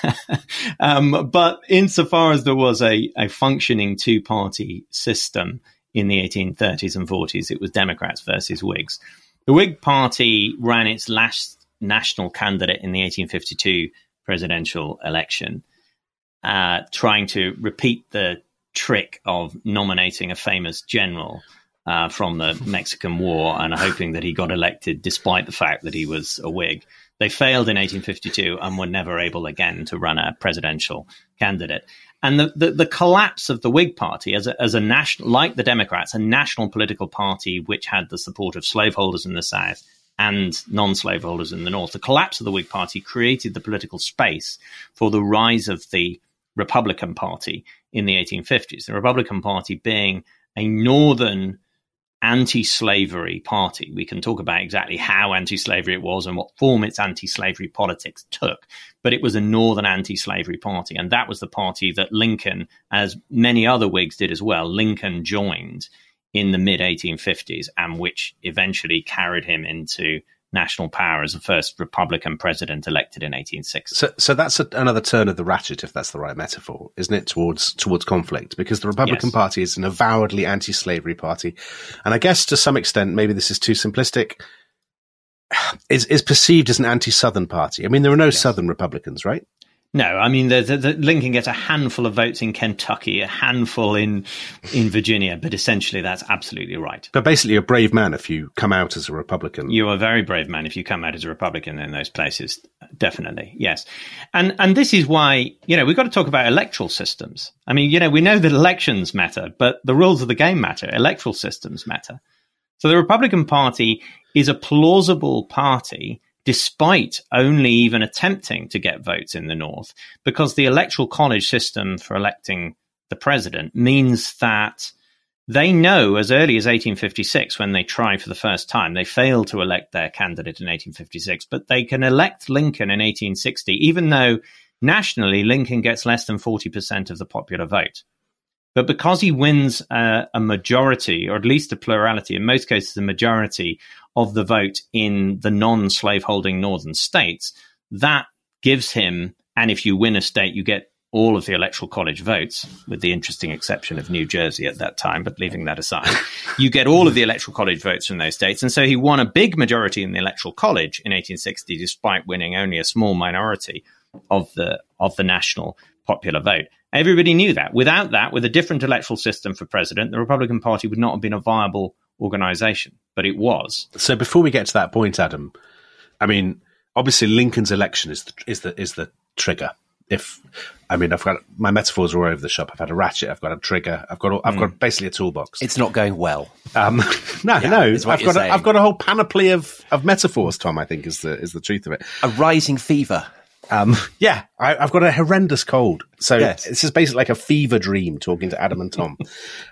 But insofar as there was a functioning two-party system in the 1830s and 40s, it was Democrats versus Whigs. The Whig Party ran its last national candidate in the 1852 presidential election, trying to repeat the trick of nominating a famous general from the Mexican War and hoping that he got elected despite the fact that he was a Whig. They failed in 1852 and were never able again to run a presidential candidate. And the collapse of the Whig Party as a national, like the Democrats, a national political party which had the support of slaveholders in the South and non-slaveholders in the North, the collapse of the Whig Party created the political space for the rise of the Republican Party in the 1850s. The Republican Party being a northern anti-slavery party. We can talk about exactly how anti-slavery it was and what form its anti-slavery politics took, but it was a northern anti-slavery party, and that was the party that Lincoln, as many other Whigs did as well, Lincoln joined in the mid-1850s, and which eventually carried him into national power as the first Republican president elected in 1860. So that's another turn of the ratchet, if that's the right metaphor, isn't it, towards conflict? Because the Republican Party is an avowedly anti-slavery party. And I guess to some extent, maybe this is too simplistic, is perceived as an anti-Southern party. I mean, there are no Southern Republicans, right? No, I mean, the Lincoln gets a handful of votes in Kentucky, a handful in Virginia, but essentially that's absolutely right. But basically, you're a brave man if you come out as a Republican. You're a very brave man if you come out as a Republican in those places, definitely, yes. And this is why, we've got to talk about electoral systems. I mean, we know that elections matter, but the rules of the game matter. Electoral systems matter. So the Republican Party is a plausible party despite only even attempting to get votes in the North, because the electoral college system for electing the president means that they know as early as 1856, when they try for the first time, they fail to elect their candidate in 1856, but they can elect Lincoln in 1860, even though nationally Lincoln gets less than 40% of the popular vote. But because he wins a majority, or at least a plurality, in most cases a majority of the vote in the non-slaveholding northern states, that gives him, and if you win a state, you get all of the electoral college votes, with the interesting exception of New Jersey at that time, but leaving that aside, you get all of the electoral college votes from those states. And so he won a big majority in the electoral college in 1860, despite winning only a small minority of the national popular vote. Everybody knew that. Without that, with a different electoral system for president, the Republican Party would not have been a viable organization, but it was. So before we get to that point, Adam, I mean, obviously Lincoln's election is the trigger. I've got my metaphors are all over the shop. I've had a ratchet, I've got a trigger, I've got basically a toolbox. It's not going well. No. I've got a whole panoply of metaphors, Tom, I think is the truth of it. A rising fever. I've got a horrendous cold. So This is basically like a fever dream talking to Adam and Tom.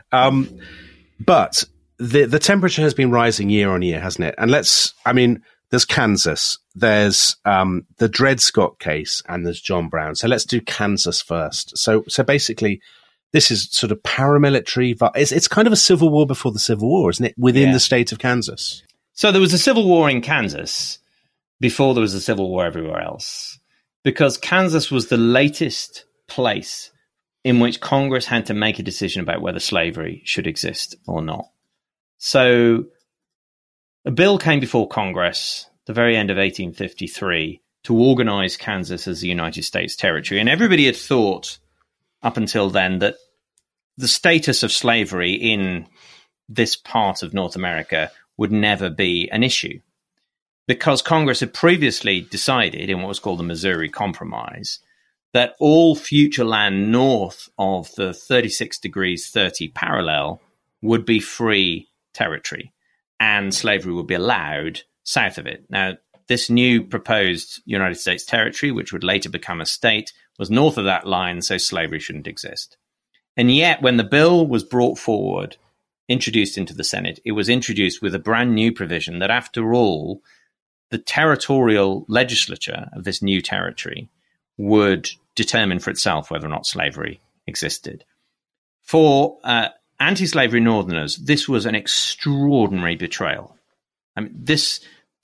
But the temperature has been rising year on year, hasn't it? And there's Kansas, there's the Dred Scott case, and there's John Brown. So let's do Kansas first. So basically, this is sort of paramilitary. It's kind of a civil war before the Civil War, isn't it? Within the state of Kansas. So there was a civil war in Kansas before there was a civil war everywhere else, because Kansas was the latest place in which Congress had to make a decision about whether slavery should exist or not. So a bill came before Congress at the very end of 1853 to organize Kansas as a United States territory. And everybody had thought up until then that the status of slavery in this part of North America would never be an issue, because Congress had previously decided in what was called the Missouri Compromise that all future land north of the 36 degrees 30 parallel would be free territory and slavery would be allowed south of it. Now, this new proposed United States territory, which would later become a state, was north of that line, so slavery shouldn't exist. And yet, when the bill was brought forward, introduced into the Senate, it was introduced with a brand new provision that, after all, the territorial legislature of this new territory would determine for itself whether or not slavery existed. For anti-slavery Northerners, this was an extraordinary betrayal. I mean, this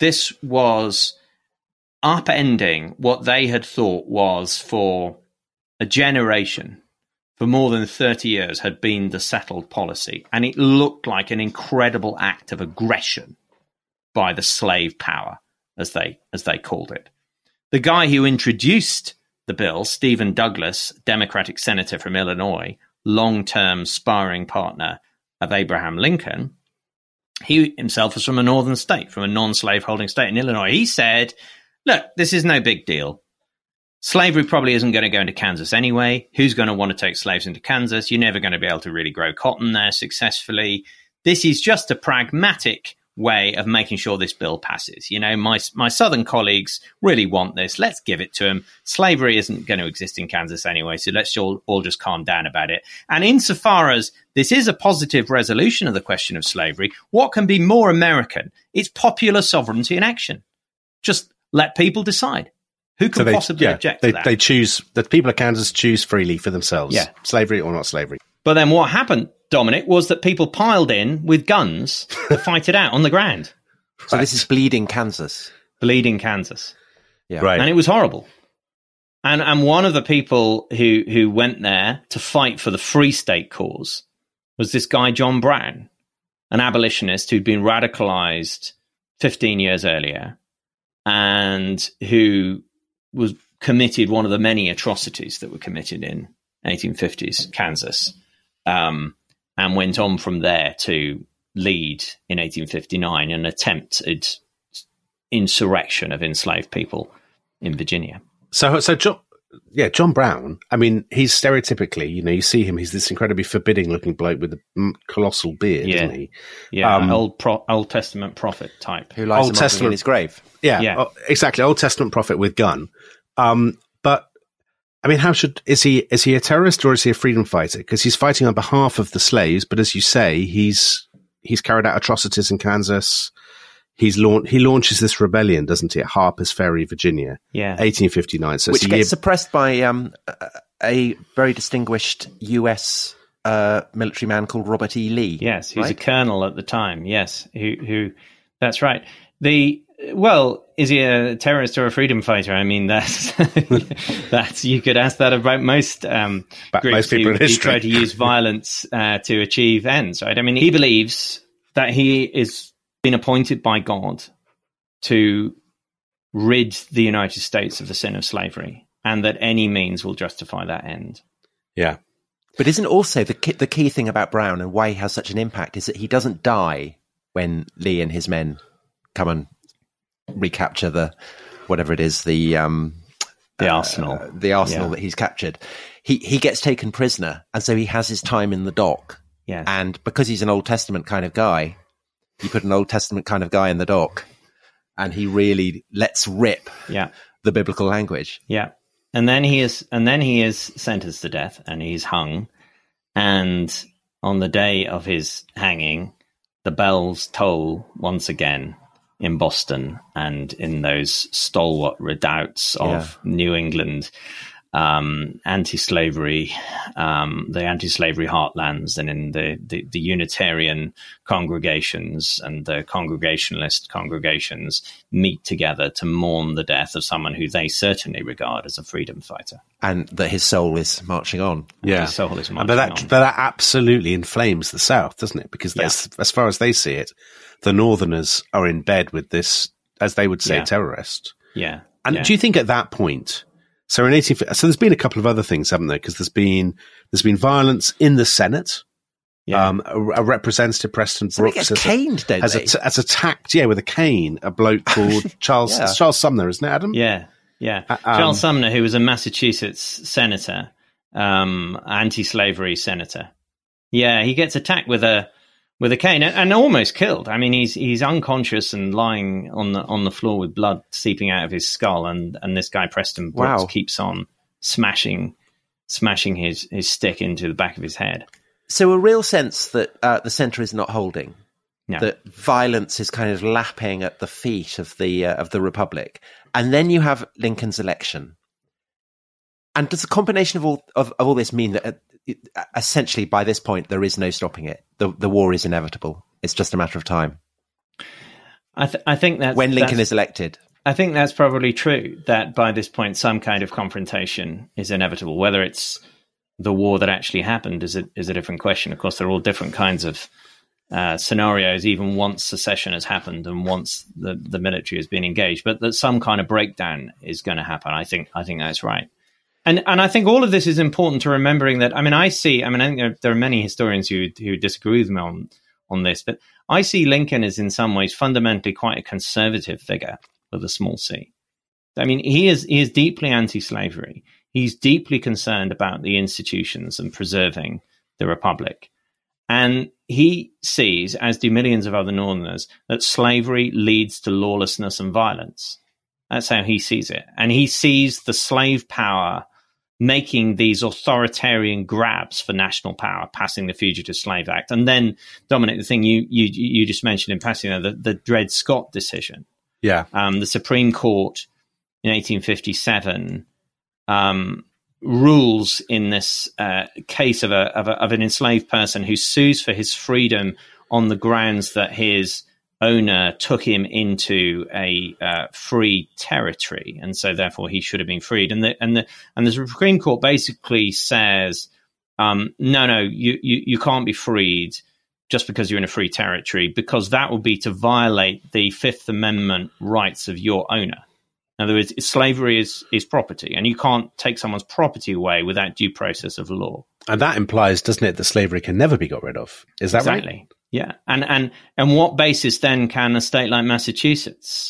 was upending what they had thought was, for a generation, for more than 30 years, had been the settled policy. And it looked like an incredible act of aggression by the slave power, as they called it. The guy who introduced the bill, Stephen Douglas, Democratic senator from Illinois, long-term sparring partner of Abraham Lincoln, he himself was from a northern state, from a non-slave holding state in Illinois. He said, look, this is no big deal. Slavery probably isn't going to go into Kansas anyway. Who's going to want to take slaves into Kansas? You're never going to be able to really grow cotton there successfully. This is just a pragmatic way of making sure this bill passes. You know, my southern colleagues really want this. Let's give it to them. Slavery isn't going to exist in Kansas anyway, so let's all just calm down about it. And insofar as this is a positive resolution of the question of slavery, what can be more American? It's popular sovereignty in action. Just let people decide. Who can possibly object to that? They choose, that people of Kansas choose freely for themselves. Yeah. Slavery or not slavery. But then what happened, Dominic, was that people piled in with guns to fight it out on the ground. So this is bleeding Kansas. Bleeding Kansas. Yeah. Right. And it was horrible. And one of the people who went there to fight for the Free State cause was this guy, John Brown, an abolitionist who'd been radicalized 15 years earlier and who was committed one of the many atrocities that were committed in 1850s Kansas, and went on from there to lead in 1859 an attempted insurrection of enslaved people in Virginia. So John Brown, I mean, he's stereotypically, you see him, he's this incredibly forbidding looking bloke with a colossal beard, isn't he? Yeah, Old Testament prophet type. Who lies in his grave. Yeah, exactly. Old Testament prophet with gun. But I mean, is he a terrorist or is he a freedom fighter? Because he's fighting on behalf of the slaves, but as you say, he's carried out atrocities in Kansas. He launches this rebellion, doesn't he, at Harper's Ferry, Virginia, 1859. So which gets suppressed by a very distinguished U.S. military man called Robert E. Lee. Yes, who's a colonel at the time. Yes, who that's right. Is he a terrorist or a freedom fighter? I mean, that's you could ask that about most groups who try to use violence to achieve ends, right? I mean, he believes that he is been appointed by God to rid the United States of the sin of slavery, and that any means will justify that end. Yeah. But isn't also the key thing about Brown and why he has such an impact is that he doesn't die when Lee and his men come and recapture the arsenal that he's captured. He gets taken prisoner, and so he has his time in the dock. Yeah. And because he's an Old Testament kind of guy, you put an Old Testament kind of guy in the dock, and he really lets rip the biblical language. Yeah. And then he is sentenced to death, and he's hung. And on the day of his hanging, the bells toll once again in Boston and in those stalwart redoubts of New England. anti-slavery, the anti-slavery heartlands, and in the Unitarian congregations and the Congregationalist congregations meet together to mourn the death of someone who they certainly regard as a freedom fighter, and that his soul is marching on. Yeah, his soul is marching but that absolutely inflames the South, doesn't it? Because that's, as far as they see it, the Northerners are in bed with this, as they would say, terrorist. Yeah, and do you think at that point? So in so there's been a couple of other things, haven't there? Because there's been violence in the Senate. Yeah. A representative, Preston Brooks, has attacked with a cane a bloke called Charles Sumner, isn't it, Adam? Yeah. Charles Sumner, who was a Massachusetts senator, anti-slavery senator. Yeah, he gets attacked with a cane and almost killed. I mean, he's unconscious and lying on the floor with blood seeping out of his skull, and this guy Preston Brooks keeps on smashing his stick into the back of his head. So a real sense that the centre is not holding. No. That violence is kind of lapping at the feet of the Republic, and then you have Lincoln's election. And does the combination of all this mean that essentially by this point there is no stopping it? The war is inevitable. It's just a matter of time. I think that when Lincoln is elected, I think that's probably true. That by this point some kind of confrontation is inevitable. Whether it's the war that actually happened is a different question. Of course, there are all different kinds of scenarios, even once secession has happened and once the military has been engaged. But that some kind of breakdown is going to happen. I think that's right. And I think all of this is important to remembering that. I think there are many historians who disagree with me on this, but I see Lincoln as in some ways fundamentally quite a conservative figure with a small c. I mean, he is deeply anti-slavery. He's deeply concerned about the institutions and preserving the Republic. And he sees, as do millions of other Northerners, that slavery leads to lawlessness and violence. That's how he sees it. And he sees the slave power making these authoritarian grabs for national power, passing the Fugitive Slave Act. And then, Dominic, the thing you just mentioned in passing, the Dred Scott decision. Yeah. The Supreme Court in 1857 rules in this case of an enslaved person who sues for his freedom on the grounds that his owner took him into a free territory, and so therefore he should have been freed. And the Supreme Court basically says, no, you can't be freed just because you're in a free territory, because that would be to violate the Fifth Amendment rights of your owner. In other words, slavery is property, and you can't take someone's property away without due process of law. And that implies, doesn't it, that slavery can never be got rid of? Is that right? Exactly. Yeah. And what basis then can a state like Massachusetts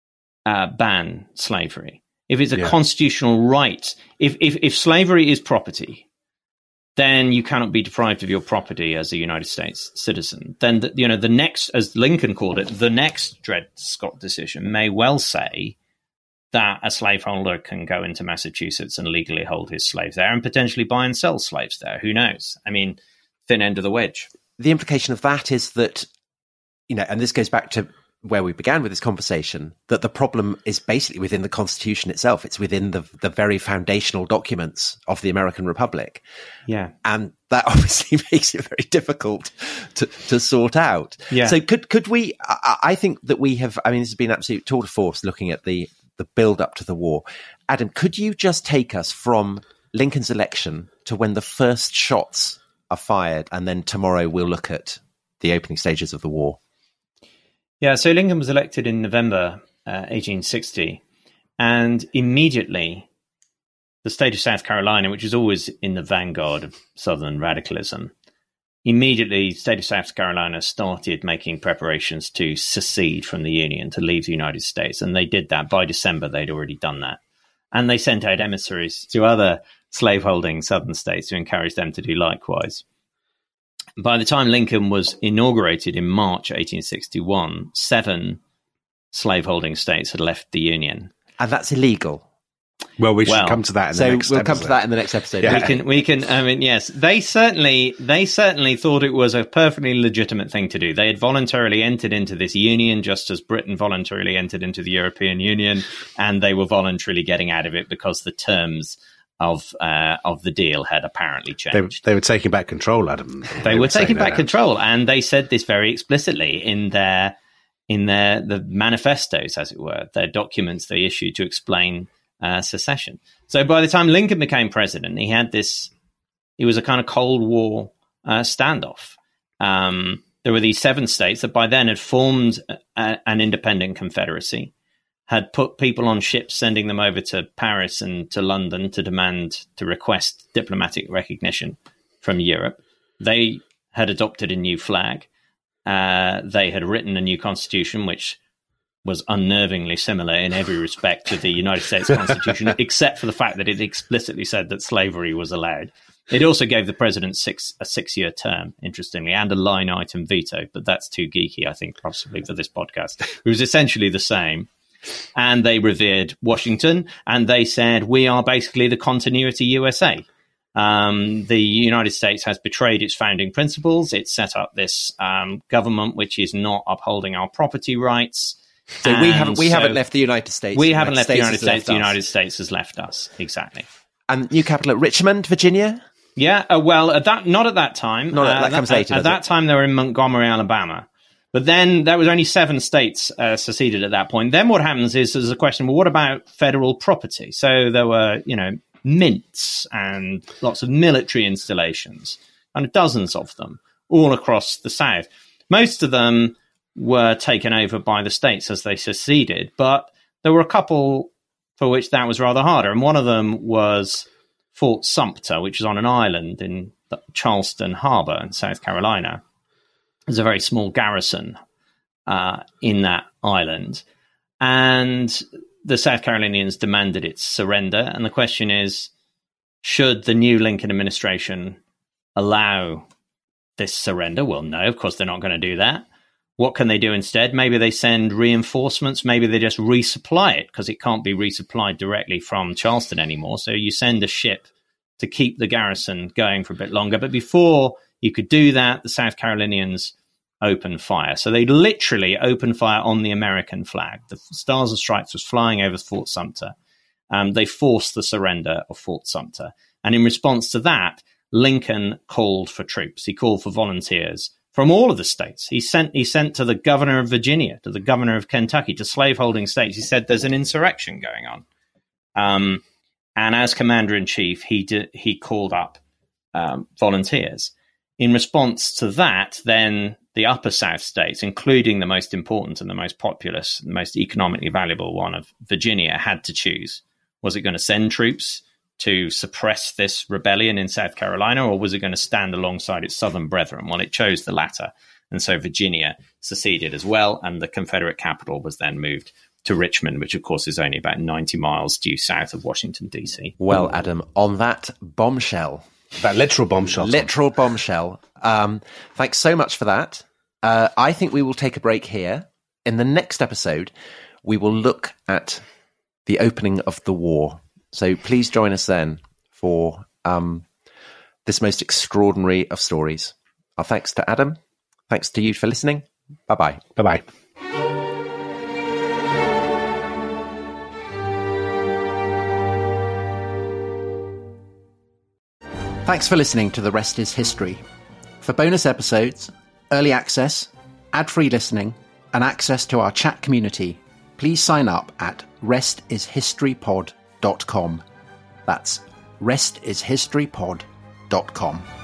ban slavery? If it's a constitutional right, if slavery is property, then you cannot be deprived of your property as a United States citizen. Then, the next, as Lincoln called it, the next Dred Scott decision may well say that a slaveholder can go into Massachusetts and legally hold his slaves there and potentially buy and sell slaves there. Who knows? I mean, thin end of the wedge. The implication of that is that, and this goes back to where we began with this conversation, that the problem is basically within the Constitution itself. It's within the very foundational documents of the American Republic. Yeah. And that obviously makes it very difficult to sort out. Yeah. So could we, I think that we have, this has been an absolute tour de force looking at the build up to the war. Adam, could you just take us from Lincoln's election to when the first shots are fired, and then tomorrow we'll look at the opening stages of the war? Yeah, so Lincoln was elected in November 1860, and immediately the state of South Carolina, which is always in the vanguard of Southern radicalism, immediately the state of South Carolina started making preparations to secede from the Union, to leave the United States, and they did that. By December, they'd already done that. And they sent out emissaries to other slaveholding Southern states to encourage them to do likewise. By the time Lincoln was inaugurated in March 1861, 7 slaveholding states had left the Union. And that's illegal. Well, we should come to that in the next episode. We'll come to that in the next episode. Yeah. We can. Yes, they certainly thought it was a perfectly legitimate thing to do. They had voluntarily entered into this union, just as Britain voluntarily entered into the European Union, and they were voluntarily getting out of it because the terms of the deal had apparently changed. They were taking back control, Adam. They were taking back control, and they said this very explicitly in the manifestos, as it were, their documents they issued to explain secession. So by the time Lincoln became president, he was a kind of Cold War standoff. There were these 7 states that by then had formed an independent confederacy, had put people on ships, sending them over to Paris and to London to request diplomatic recognition from Europe. They had adopted a new flag. They had written a new constitution, which was unnervingly similar in every respect to the United States Constitution, except for the fact that it explicitly said that slavery was allowed. It also gave the president a 6-year term, interestingly, and a line item veto, but that's too geeky, I think, possibly for this podcast. It was essentially the same. And they revered Washington, and they said, we are basically the continuity USA. The United States has betrayed its founding principles. It set up this government which is not upholding our property rights. So we haven't left the United States. We haven't left the United States. The United States has left us. Exactly. And new capital at Richmond, Virginia? Yeah. Well, not at that time. That comes later. At that time, they were in Montgomery, Alabama. But then there was only 7 states seceded at that point. Then what happens is there's a question, well, what about federal property? So there were, mints and lots of military installations, and dozens of them all across the South. Most of them were taken over by the states as they seceded, but there were a couple for which that was rather harder. And one of them was Fort Sumter, which is on an island in Charleston Harbor in South Carolina. There's a very small garrison in that island. And the South Carolinians demanded its surrender. And the question is, should the new Lincoln administration allow this surrender? Well, no, of course they're not going to do that. What can they do instead? Maybe they send reinforcements. Maybe they just resupply it, because it can't be resupplied directly from Charleston anymore. So you send a ship to keep the garrison going for a bit longer. But before you could do that, the South Carolinians opened fire. So they literally opened fire on the American flag. The Stars and Stripes was flying over Fort Sumter. They forced the surrender of Fort Sumter. And in response to that, Lincoln called for troops. He called for volunteers from all of the states. He sent to the governor of Virginia, to the governor of Kentucky, to slaveholding states. He said, there's an insurrection going on. And as commander-in-chief, he called up volunteers. In response to that, then the upper South states, including the most important and the most populous, the most economically valuable one of Virginia, had to choose. Was it going to send troops to suppress this rebellion in South Carolina, or was it going to stand alongside its southern brethren? Well, it chose the latter. And so Virginia seceded as well, and the Confederate capital was then moved to Richmond, which, of course, is only about 90 miles due south of Washington, D.C. Well, Adam, on that bombshell... That literal bombshell. Literal bombshell. Thanks so much for that. I think we will take a break here. In the next episode, we will look at the opening of the war. So please join us then for this most extraordinary of stories. Our thanks to Adam. Thanks to you for listening. Bye-bye. Bye-bye. Thanks for listening to The Rest is History. For bonus episodes, early access, ad-free listening, and access to our chat community, please sign up at restishistorypod.com. That's restishistorypod.com.